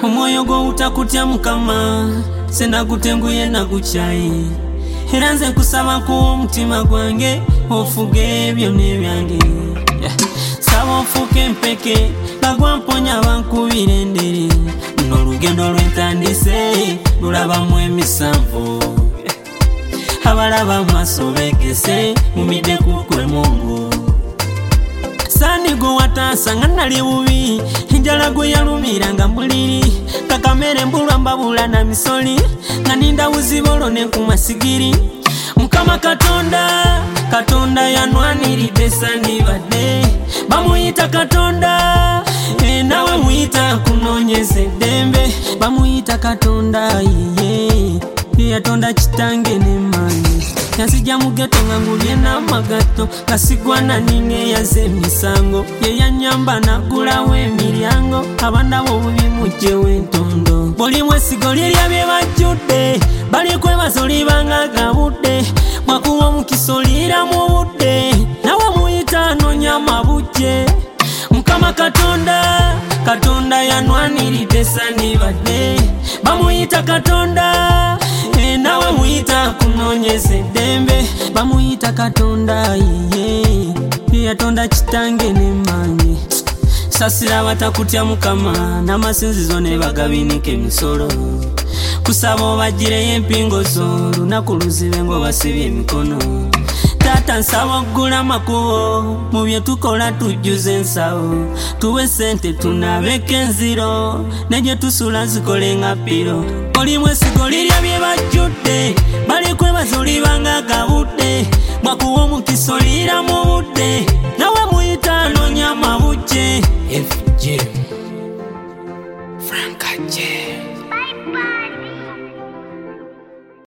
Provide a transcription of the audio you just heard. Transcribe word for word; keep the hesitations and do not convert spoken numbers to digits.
omwoyo gwo utakutya Mukama senagutenguye naguchayi era nze nkusaba ku omutima gwange ofuge ebyo n'ebyange saba ofuke mpeke bagwamponya bankubira endere n'olugendo lwentandise lulabamu emisanvu abalaba maaso begese mumidde kukwe mungu sani go watasa nga nali bubi njala gwe yalumiranga muliri kakamere mbulwa mbabula na misoli nga ninda buzibolo ne kumasigiri Mukama Katonda Katonda yanwaniridde sandibadde bamuyita Katonda e nawe muyita kunonyeza eddembe bamuyita Katonda iye yatonda kitange ne manyi yazija mugeto nga ngulye n'amagato kasigwana ninge yaze emisango ye yanyamba nagulawo emiryango abandabo bubi mujjewo entondo buli mwesigo lirya bye bajjudde bali kwebaza olibanga gabudde mwakuwa omukisolira mu budde nawe muyita anonya mabujje Mukama Katonda Katonda yanwaniridde sandibadde bamuyita Katonda e nawe muyita kunonyeza eddembe bamuyita Katonda iye yatonda kitange ne manyi sasira batakutya Mukama n'amasinzizo ne bagabinike emisolo kusaba obagireyo empingo zo lunaku luzibe ngo basibye emikono Tata nsaba okugula makubo mu bye tukola tujjuze ensawo tuwe sente tunabeko enziro negye tusula zikole nga piro oli mwesigo lirya bye bajjudde bali kwebaza olibanga gabudde mwakuwa omukisolira mu budde nawe muyita anonya mabujje F J Frank J